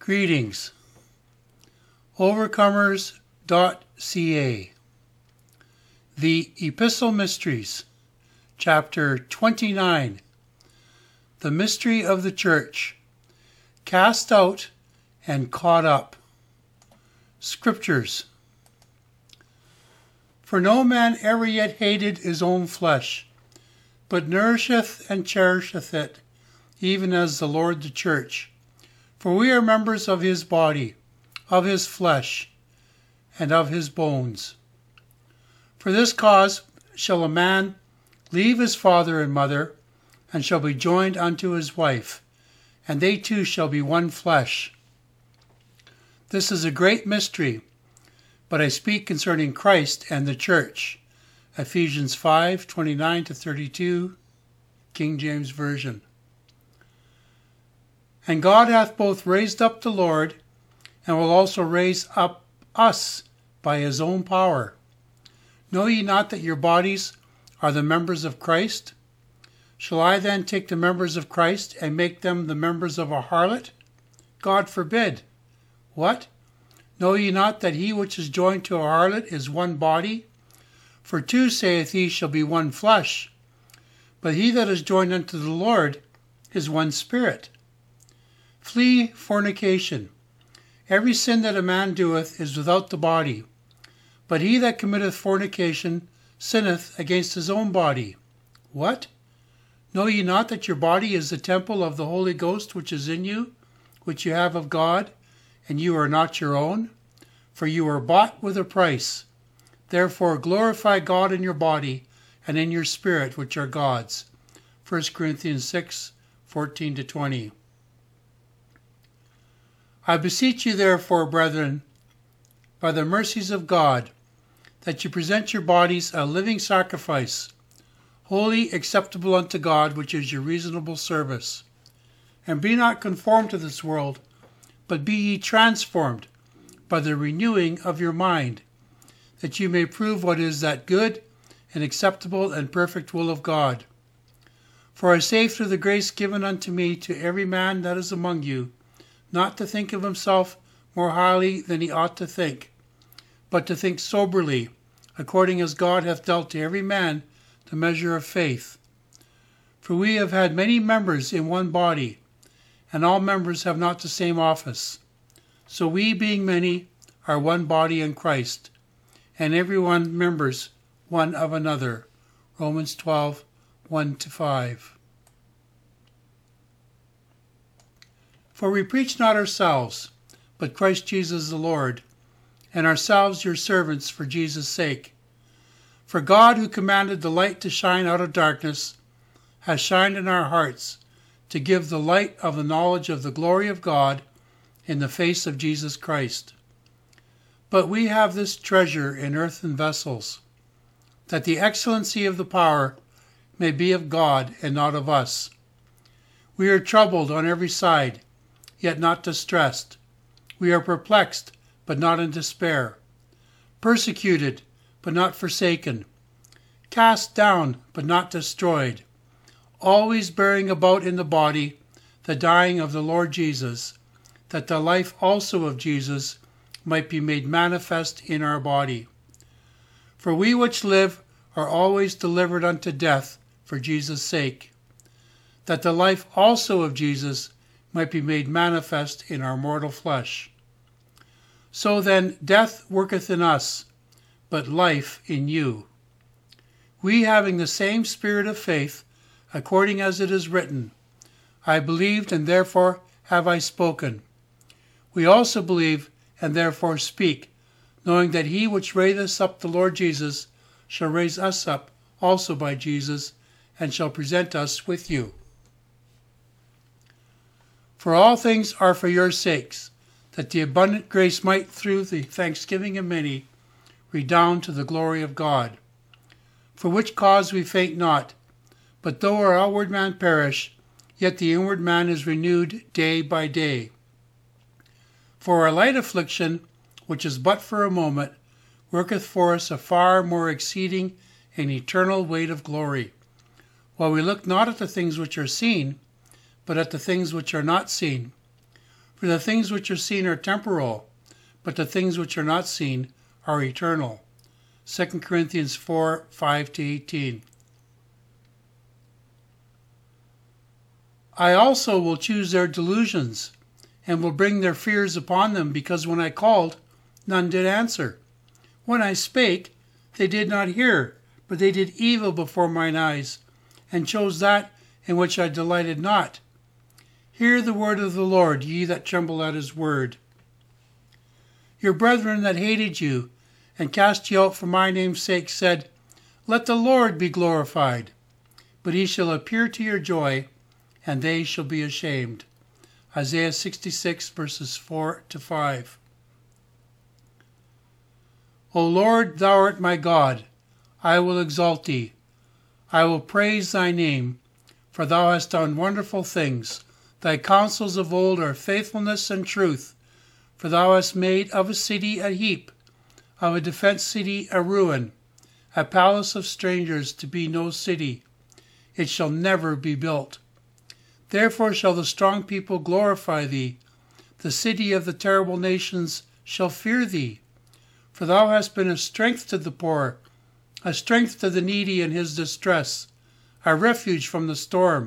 Greetings. Overcomers.ca. The Epistle Mysteries, Chapter 29. The Mystery of the Church. Cast out and caught up. Scriptures. For no man ever yet hated his own flesh, but nourisheth and cherisheth it, even as the Lord the church. For we are members of his body, of his flesh, and of his bones. For this cause shall a man leave his father and mother, and shall be joined unto his wife, and they two shall be one flesh. This is a great mystery, but I speak concerning Christ and the church. Ephesians 5:29-32, King James Version. And God hath both raised up the Lord, and will also raise up us by his own power. Know ye not that your bodies are the members of Christ? Shall I then take the members of Christ and make them the members of a harlot? God forbid. What? Know ye not that he which is joined to a harlot is one body? For two, saith he, shall be one flesh. But he that is joined unto the Lord is one spirit. Flee fornication. Every sin that a man doeth is without the body, but he that committeth fornication sinneth against his own body. What? Know ye not that your body is the temple of the Holy Ghost which is in you, which you have of God, and you are not your own? For you are bought with a price. Therefore glorify God in your body and in your spirit, which are God's. 1 Corinthians 6:14-20. I beseech you therefore, brethren, by the mercies of God, that you present your bodies a living sacrifice, holy, acceptable unto God, which is your reasonable service. And be not conformed to this world, but be ye transformed by the renewing of your mind, that you may prove what is that good and acceptable and perfect will of God. For I say through the grace given unto me to every man that is among you, not to think of himself more highly than he ought to think, but to think soberly, according as God hath dealt to every man the measure of faith. For we have had many members in one body, and all members have not the same office. So we, being many, are one body in Christ, and every one members one of another. Romans 12:1-5. For we preach not ourselves, but Christ Jesus the Lord, and ourselves your servants for Jesus' sake. For God, who commanded the light to shine out of darkness, has shined in our hearts to give the light of the knowledge of the glory of God in the face of Jesus Christ. But we have this treasure in earthen vessels, that the excellency of the power may be of God and not of us. We are troubled on every side, yet not distressed. We are perplexed, but not in despair. Persecuted, but not forsaken. Cast down, but not destroyed. Always bearing about in the body the dying of the Lord Jesus, that the life also of Jesus might be made manifest in our body. For we which live are always delivered unto death for Jesus' sake, that the life also of Jesus might be made manifest in our mortal flesh. So then death worketh in us, but life in you. We, having the same spirit of faith, according as it is written, I believed, and therefore have I spoken. We also believe, and therefore speak, knowing that he which raiseth up the Lord Jesus shall raise us up also by Jesus, and shall present us with you. For all things are for your sakes, that the abundant grace might, through the thanksgiving of many, redound to the glory of God. For which cause we faint not, but though our outward man perish, yet the inward man is renewed day by day. For our light affliction, which is but for a moment, worketh for us a far more exceeding and eternal weight of glory, while we look not at the things which are seen, but at the things which are not seen. For the things which are seen are temporal, but the things which are not seen are eternal. 2 Corinthians 4, 5-18. I also will choose their delusions, and will bring their fears upon them, because when I called, none did answer. When I spake, they did not hear, but they did evil before mine eyes, and chose that in which I delighted not. Hear the word of the Lord, ye that tremble at his word. Your brethren that hated you, and cast you out for my name's sake, said, Let the Lord be glorified. But he shall appear to your joy, and they shall be ashamed. Isaiah 66, verses 4-5. O Lord, thou art my God. I will exalt thee. I will praise thy name, for thou hast done wonderful things. Thy counsels of old are faithfulness and truth. For thou hast made of a city a heap, of a defenced city a ruin, a palace of strangers to be no city. It shall never be built. Therefore shall the strong people glorify thee. The city of the terrible nations shall fear thee. For thou hast been a strength to the poor, a strength to the needy in his distress, a refuge from the storm,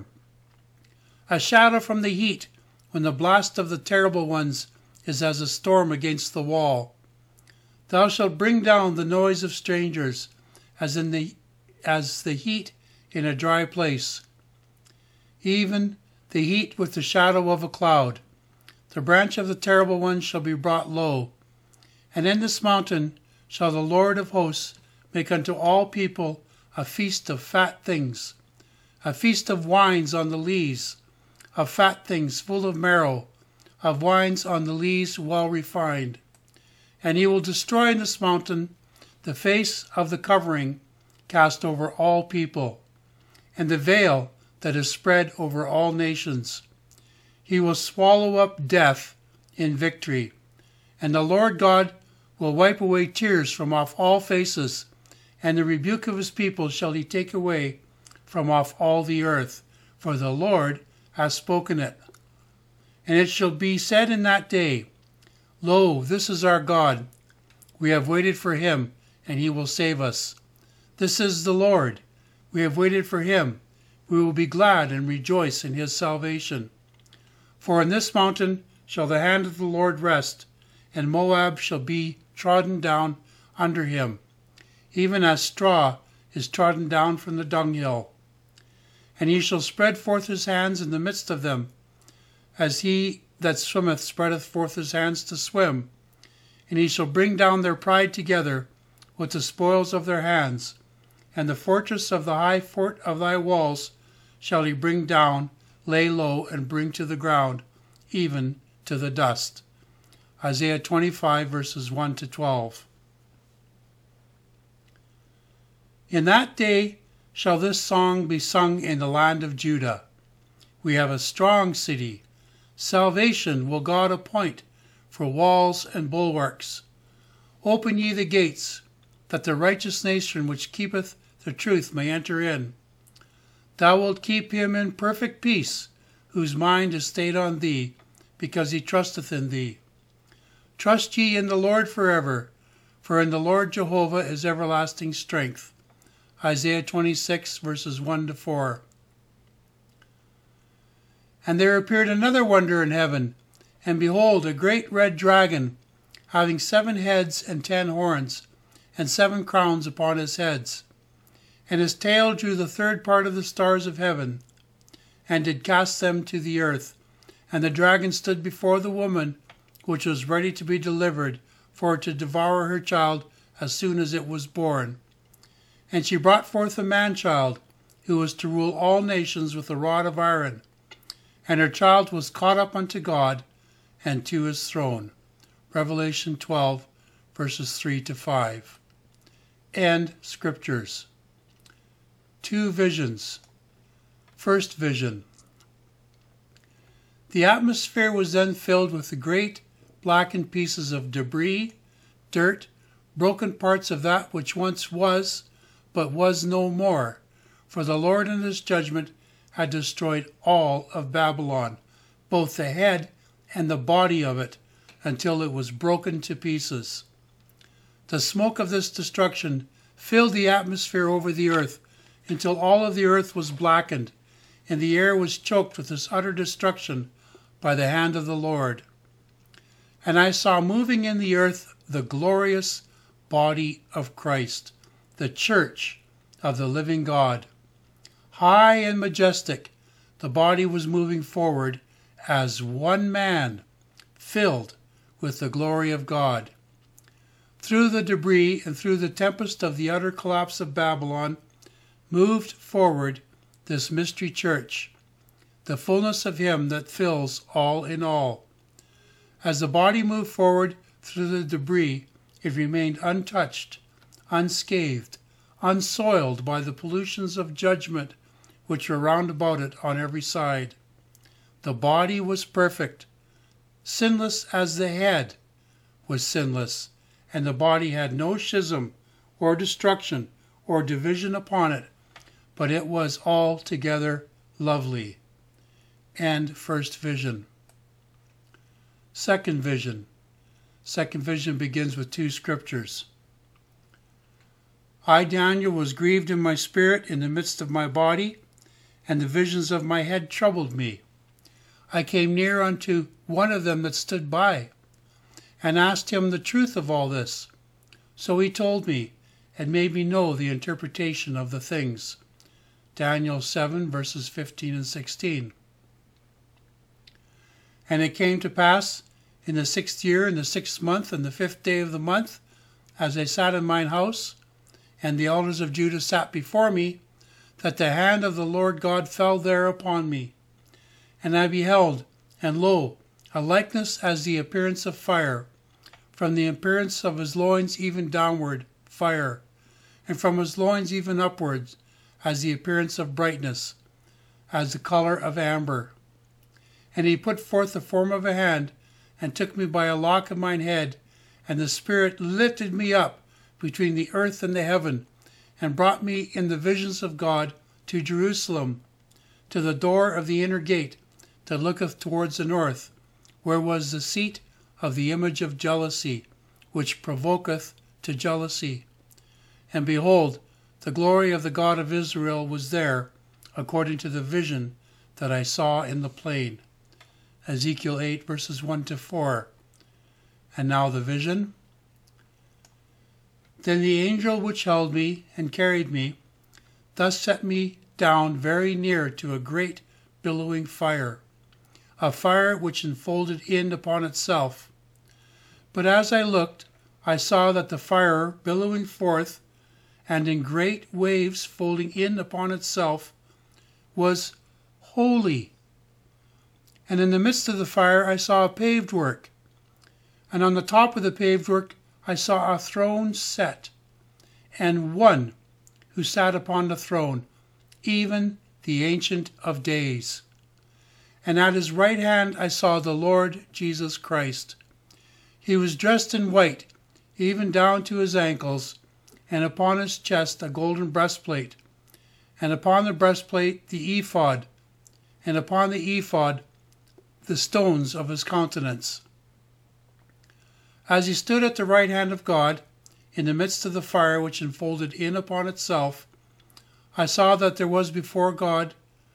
a shadow from the heat, when the blast of the terrible ones is as a storm against the wall. Thou shalt bring down the noise of strangers, as the heat in a dry place, even the heat with the shadow of a cloud. The branch of the terrible one shall be brought low. And in this mountain shall the Lord of hosts make unto all people a feast of fat things, a feast of wines on the lees, of fat things full of marrow, of wines on the lees well refined. And he will destroy in this mountain the face of the covering cast over all people, and the veil that is spread over all nations. He will swallow up death in victory, and the Lord God will wipe away tears from off all faces, and the rebuke of his people shall he take away from off all the earth, for the Lord has spoken it. And it shall be said in that day, Lo, this is our God. We have waited for him, and he will save us. This is the Lord. We have waited for him. We will be glad and rejoice in his salvation. For in this mountain shall the hand of the Lord rest, and Moab shall be trodden down under him, even as straw is trodden down from the dunghill. And he shall spread forth his hands in the midst of them, as he that swimmeth spreadeth forth his hands to swim. And he shall bring down their pride together with the spoils of their hands, and the fortress of the high fort of thy walls shall he bring down, lay low, and bring to the ground, even to the dust. Isaiah 25, verses 1-12. In that day shall this song be sung in the land of Judah. We have a strong city. Salvation will God appoint for walls and bulwarks. Open ye the gates, that the righteous nation which keepeth the truth may enter in. Thou wilt keep him in perfect peace, whose mind is stayed on thee, because he trusteth in thee. Trust ye in the Lord forever, for in the Lord Jehovah is everlasting strength. Isaiah 26, verses 1-4. And there appeared another wonder in heaven, and behold, a great red dragon, having 7 heads and 10 horns, and 7 crowns upon his heads. And his tail drew the 3rd part of the stars of heaven, and did cast them to the earth. And the dragon stood before the woman, which was ready to be delivered, for to devour her child as soon as it was born. And she brought forth a man-child, who was to rule all nations with a rod of iron. And her child was caught up unto God, and to his throne. Revelation 12, verses 3-5. End Scriptures. 2 visions. First vision. The atmosphere was then filled with the great blackened pieces of debris, dirt, broken parts of that which once was, but was no more, for the Lord in his judgment had destroyed all of Babylon, both the head and the body of it until it was broken to pieces. The smoke of this destruction filled the atmosphere over the earth until all of the earth was blackened, and the air was choked with this utter destruction by the hand of the Lord. And I saw moving in the earth the glorious body of Christ, the church of the living God. High and majestic, the body was moving forward as one man, filled with the glory of God. Through the debris and through the tempest of the utter collapse of Babylon, moved forward this mystery church, the fullness of Him that fills all in all. As the body moved forward through the debris, it remained untouched, unscathed, unsoiled by the pollutions of judgment which were round about it on every side. The body was perfect, sinless as the head was sinless, and the body had no schism or destruction or division upon it, but it was altogether lovely. And first vision. Second vision. Second vision begins with 2 scriptures. I, Daniel, was grieved in my spirit in the midst of my body, and the visions of my head troubled me. I came near unto one of them that stood by, and asked him the truth of all this. So he told me, and made me know the interpretation of the things. Daniel 7, verses 15 and 16. And it came to pass, in the 6th year, in the 6th month, and the 5th day of the month, as I sat in mine house, and the elders of Judah sat before me, that the hand of the Lord God fell there upon me. And I beheld, and lo, a likeness as the appearance of fire, from the appearance of his loins even downward, fire, and from his loins even upwards, as the appearance of brightness, as the colour of amber. And he put forth the form of a hand, and took me by a lock of mine head, and the Spirit lifted me up between the earth and the heaven, and brought me in the visions of God to Jerusalem, to the door of the inner gate that looketh towards the north, where was the seat of the image of jealousy, which provoketh to jealousy. And behold, the glory of the God of Israel was there, according to the vision that I saw in the plain. Ezekiel 8, verses 1 to 4. And now the vision. Then the angel which held me and carried me thus set me down very near to a great billowing fire, a fire which enfolded in upon itself. But as I looked, I saw that the fire billowing forth, and in great waves folding in upon itself, was holy. And in the midst of the fire I saw a paved work, and on the top of the paved work I saw a throne set, and one who sat upon the throne, even the Ancient of Days. And at his right hand I saw the Lord Jesus Christ. He was dressed in white, even down to his ankles, and upon his chest a golden breastplate, and upon the breastplate the ephod, and upon the ephod the stones of his countenance. As he stood at the right hand of God, in the midst of the fire which enfolded in upon itself, I saw that before God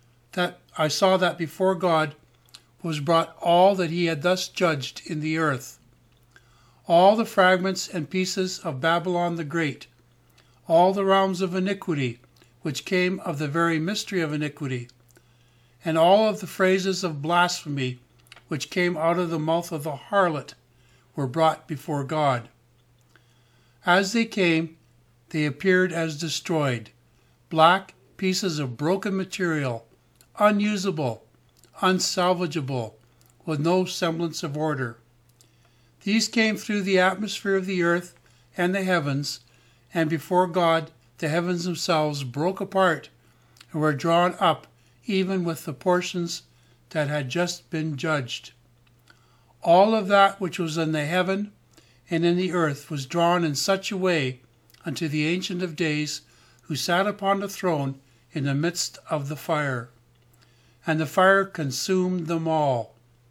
was brought all that he had thus judged in the earth, all the fragments and pieces of Babylon the Great, all the realms of iniquity which came of the very mystery of iniquity, and all of the phrases of blasphemy which came out of the mouth of the harlot were brought before God. As they came, they appeared as destroyed, black pieces of broken material, unusable, unsalvageable, with no semblance of order. These came through the atmosphere of the earth and the heavens, and before God the heavens themselves broke apart and were drawn up even with the portions that had just been judged. All of that which was in the heaven and in the earth was drawn in such a way unto the Ancient of Days, who sat upon the throne in the midst of the fire. And the fire consumed them all.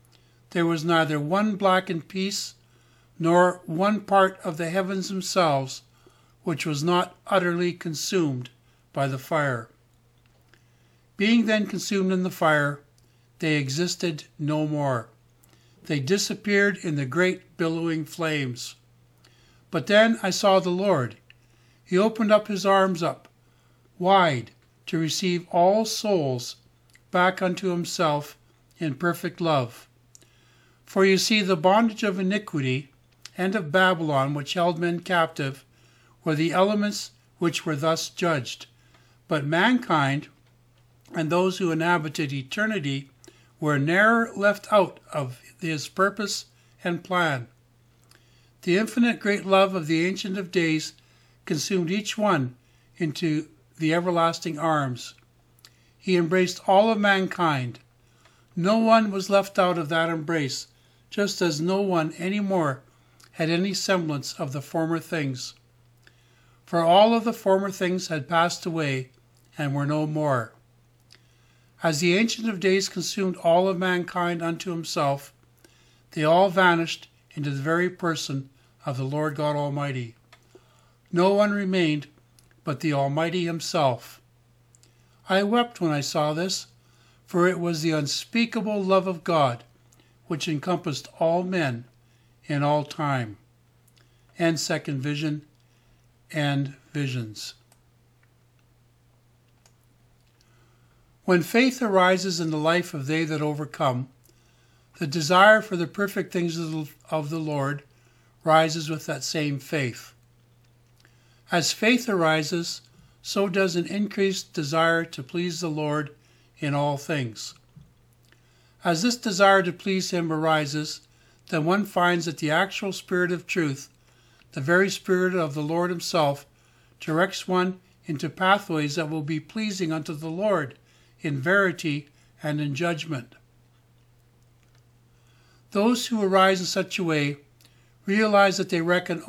there was neither one blackened piece, nor one part of the heavens themselves, which was not utterly consumed by the fire. Being then consumed in the fire, they existed no more. They disappeared in the great billowing flames. But then I saw the Lord. He opened up his arms up wide to receive all souls back unto himself in perfect love. For you see, the bondage of iniquity and of Babylon, which held men captive, were the elements which were thus judged. But mankind and those who inhabited eternity were ne'er left out of his purpose and plan. The infinite great love of the Ancient of Days consumed each one into the everlasting arms. He embraced all of mankind. No one was left out of that embrace, just as no one any more had any semblance of the former things. For all of the former things had passed away and were no more. As the Ancient of Days consumed all of mankind unto himself, they all vanished into the very person of the Lord God Almighty. No one remained but the Almighty himself. I wept when I saw this, for it was the unspeakable love of God which encompassed all men in all time. And second vision and visions. When faith arises in the life of they that overcome, the desire for the perfect things of the Lord rises with that same faith. As faith arises, so does an increased desire to please the Lord in all things. As this desire to please him arises, then one finds that the actual Spirit of truth, the very Spirit of the Lord himself, directs one into pathways that will be pleasing unto the Lord in verity and in judgment. Those who arise in such a way realize that they reckon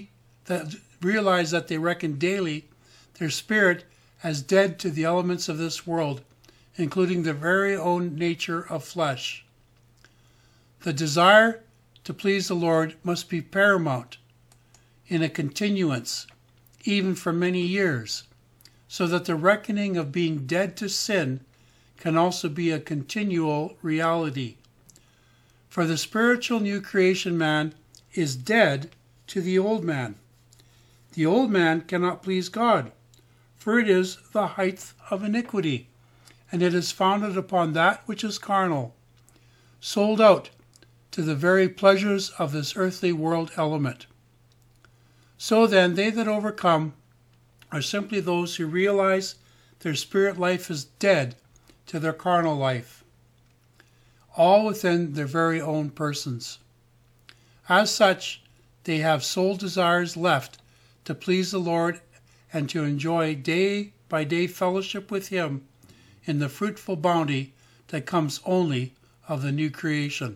daily their spirit as dead to the elements of this world, including their very own nature of flesh. The desire to please the Lord must be paramount in a continuance, even for many years, so that the reckoning of being dead to sin can also be a continual reality. For the spiritual new creation man is dead to the old man. The old man cannot please God, for it is the height of iniquity, and it is founded upon that which is carnal, sold out to the very pleasures of this earthly world element. So then, they that overcome are simply those who realize their spirit life is dead to their carnal life, all within their very own persons. As such, they have sole desires left to please the Lord and to enjoy day-by-day fellowship with him in the fruitful bounty that comes only of the new creation.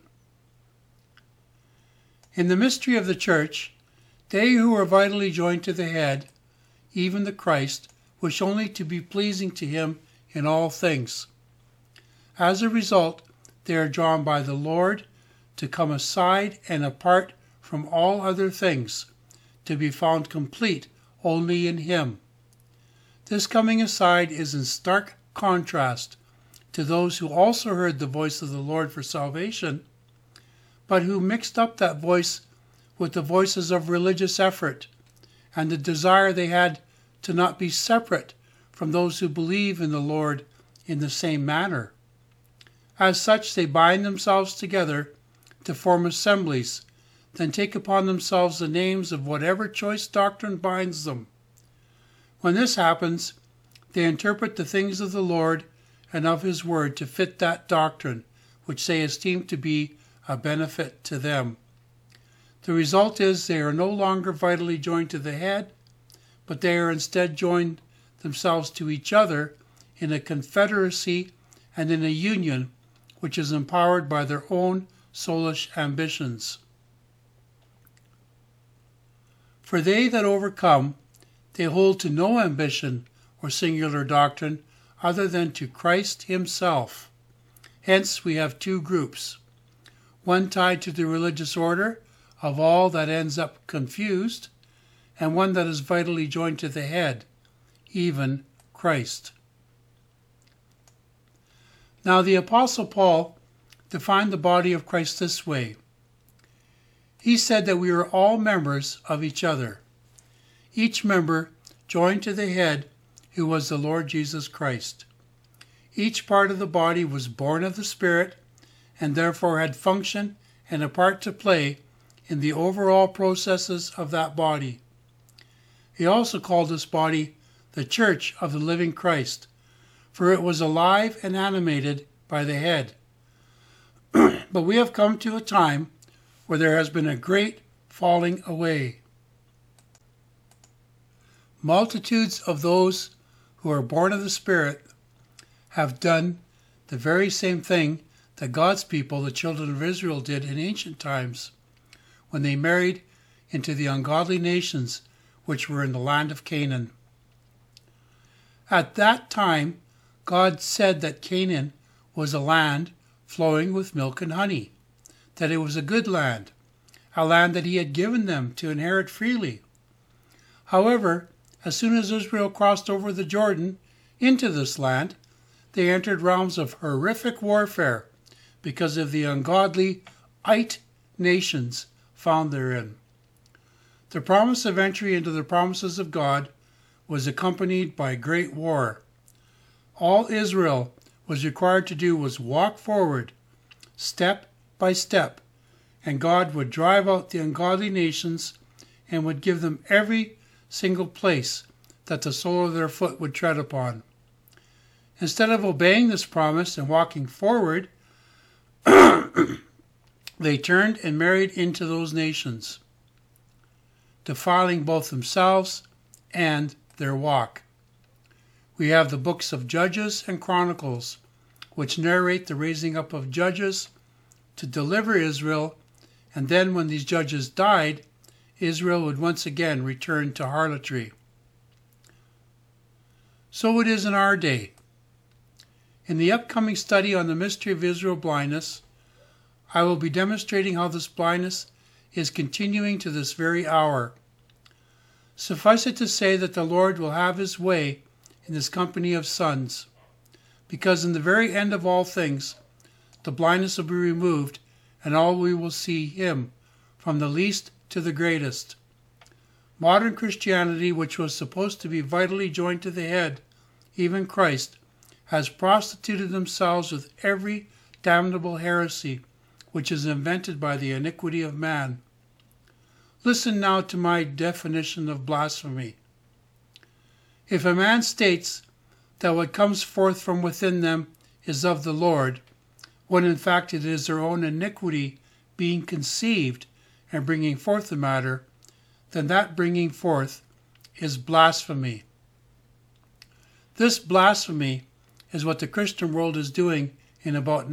In the mystery of the Church, they who are vitally joined to the head, even the Christ, wish only to be pleasing to him in all things. As a result, they are drawn by the Lord to come aside and apart from all other things, to be found complete only in him. This coming aside is in stark contrast to those who also heard the voice of the Lord for salvation, but who mixed up that voice with the voices of religious effort and the desire they had to not be separate from those who believe in the Lord in the same manner. As such, they bind themselves together to form assemblies, then take upon themselves the names of whatever choice doctrine binds them. When this happens, they interpret the things of the Lord and of his word to fit that doctrine, which they esteem to be a benefit to them. The result is they are no longer vitally joined to the head, but they are instead joined themselves to each other in a confederacy and in a union which is empowered by their own soulish ambitions. For they that overcome, they hold to no ambition or singular doctrine other than to Christ himself. Hence we have two groups. one tied to the religious order of all that ends up confused, and one that is vitally joined to the head, even Christ. Now the Apostle Paul defined the body of Christ this way. He said that we are all members of each other, each member joined to the head, who was the Lord Jesus Christ. Each part of the body was born of the Spirit and therefore had function and a part to play in the overall processes of that body. He also called this body the Church of the Living Christ, for it was alive and animated by the head. But we have come to a time where there has been a great falling away. Multitudes of those who are born of the Spirit have done the very same thing that God's people, the children of Israel, did in ancient times when they married into the ungodly nations which were in the land of Canaan. At that time, God said that Canaan was a land flowing with milk and honey, that it was a good land, a land that he had given them to inherit freely. However, as soon as Israel crossed over the Jordan into this land, they entered realms of horrific warfare because of the ungodly Ite nations found therein. The promise of entry into the promises of God was accompanied by great war. All Israel was required to do was walk forward, step by step, and God would drive out the ungodly nations and would give them every single place that the sole of their foot would tread upon. Instead of obeying this promise and walking forward, they turned and married into those nations, defiling both themselves and their walk. We have the books of Judges and Chronicles, which narrate the raising up of judges to deliver Israel, and then when these judges died, Israel would once again return to harlotry. So it is in our day. In the upcoming study on the mystery of Israel blindness, I will be demonstrating how this blindness is continuing to this very hour. Suffice it to say that the Lord will have his way in this company of sons, because in the very end of all things, the blindness will be removed, and all we will see him, from the least to the greatest. Modern Christianity, which was supposed to be vitally joined to the head, even Christ, has prostituted themselves with every damnable heresy which is invented by the iniquity of man. Listen now to my definition of blasphemy. If a man states that what comes forth from within them is of the Lord, when in fact it is their own iniquity being conceived and bringing forth the matter, then that bringing forth is blasphemy. This blasphemy is what the Christian world is doing in about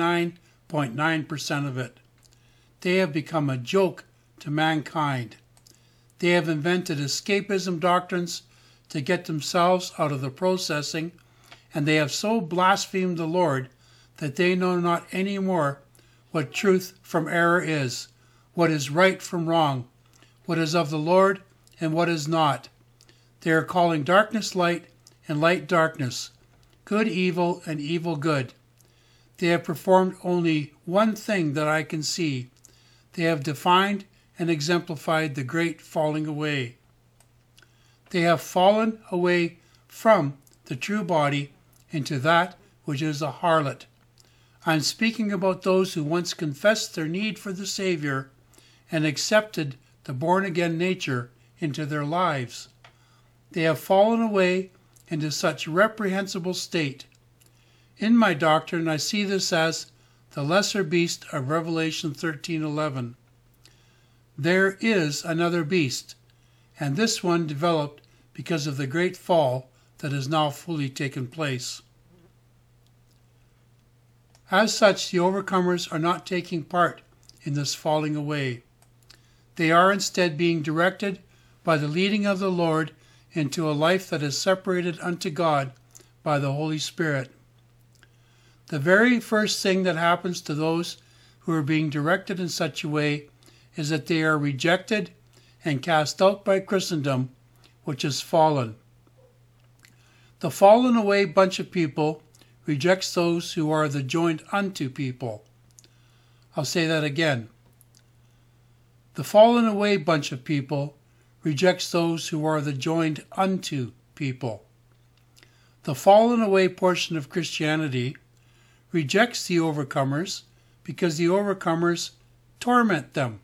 99.9% of it. They have become a joke to mankind. They have invented escapism doctrines to get themselves out of the processing, and they have so blasphemed the Lord that they know not any more what truth from error is, what is right from wrong, what is of the Lord and what is not. They are calling darkness light and light darkness, good evil and evil good. They have performed only one thing that I can see. They have defined and exemplified the great falling away. They have fallen away from the true body into that which is a harlot. I am speaking about those who once confessed their need for the Savior and accepted the born-again nature into their lives. They have fallen away into such reprehensible state. In my doctrine, I see this as the lesser beast of Revelation 13:11. There is another beast, and this one developed because of the great fall that has now fully taken place. As such, the overcomers are not taking part in this falling away. They are instead being directed by the leading of the Lord into a life that is separated unto God by the Holy Spirit. The very first thing that happens to those who are being directed in such a way is that they are rejected and cast out by Christendom, which is fallen. The fallen away bunch of people rejects those who are the joined unto people. I'll say that again. The fallen away bunch of people rejects those who are the joined unto people. The fallen away portion of Christianity rejects the overcomers because the overcomers torment them.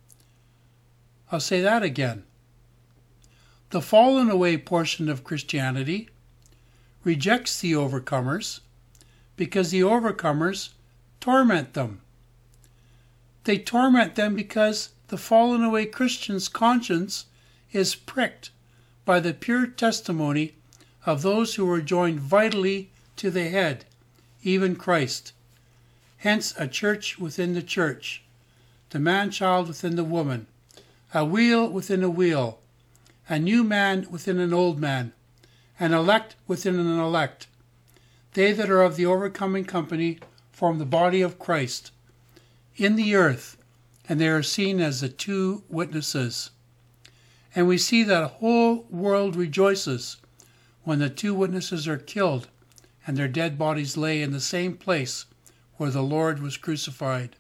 I'll say that again. The fallen away portion of Christianity rejects the overcomers because the overcomers torment them. They torment them because the fallen away Christian's conscience is pricked by the pure testimony of those who are joined vitally to the head, even Christ. Hence a church within the church, the man-child within the woman, a wheel within a wheel, a new man within an old man, an elect within an elect. They that are of the overcoming company form the body of Christ in the earth, and they are seen as the two witnesses. And we see that the whole world rejoices when the two witnesses are killed and their dead bodies lay in the same place where the Lord was crucified.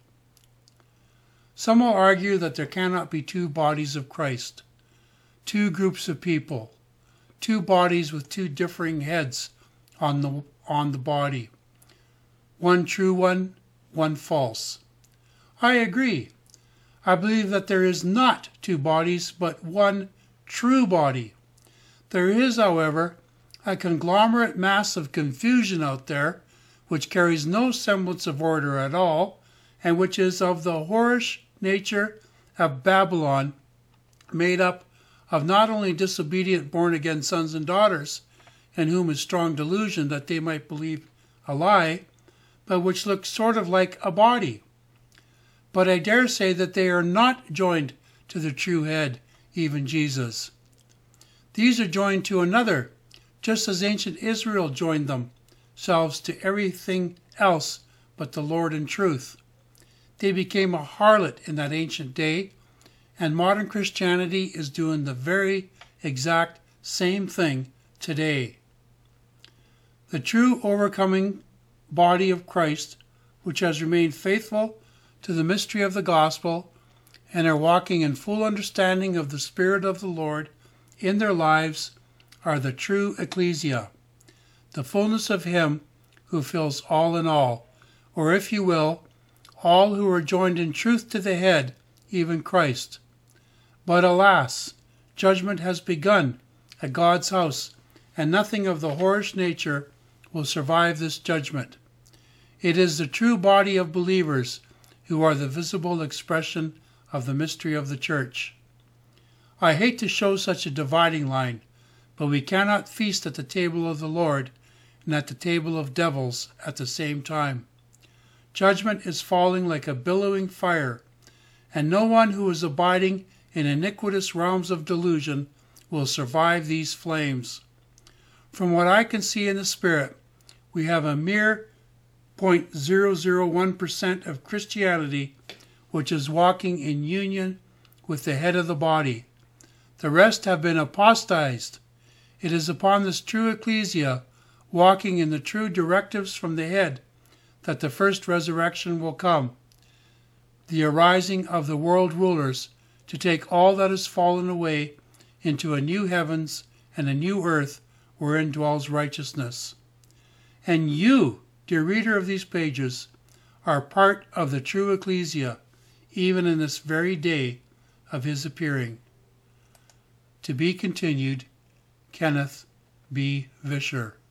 Some will argue that there cannot be two bodies of Christ, two groups of people, two bodies with two differing heads on the body, one true one false. I agree. I believe that there is not two bodies, but one true body. There is, however, a conglomerate mass of confusion out there, which carries no semblance of order at all, and which is of the whorish nature of Babylon, made up of not only disobedient born-again sons and daughters, in whom is strong delusion that they might believe a lie, but which looks sort of like a body. But I dare say that they are not joined to the true head, even Jesus. These are joined to another, just as ancient Israel joined themselves to everything else but the Lord in truth. They became a harlot in that ancient day, and modern Christianity is doing the very exact same thing today. The true overcoming body of Christ, which has remained faithful to the mystery of the gospel and are walking in full understanding of the Spirit of the Lord in their lives, are the true ecclesia, the fullness of Him who fills all in all, or if you will, all who are joined in truth to the head, even Christ. But alas, judgment has begun at God's house, and nothing of the whorish nature will survive this judgment. It is the true body of believers who are the visible expression of the mystery of the church. I hate to show such a dividing line, but we cannot feast at the table of the Lord and at the table of devils at the same time. Judgment is falling like a billowing fire, and no one who is abiding in iniquitous realms of delusion will survive these flames. From what I can see in the Spirit, we have a mere 0.001% of Christianity which is walking in union with the head of the body. The rest have been apostatized. It is upon this true ecclesia, walking in the true directives from the head, that the first resurrection will come, the arising of the world rulers to take all that has fallen away into a new heavens and a new earth wherein dwells righteousness. And you, dear reader of these pages, are part of the true ecclesia, even in this very day of His appearing. To be continued, Kenneth B. Vischer.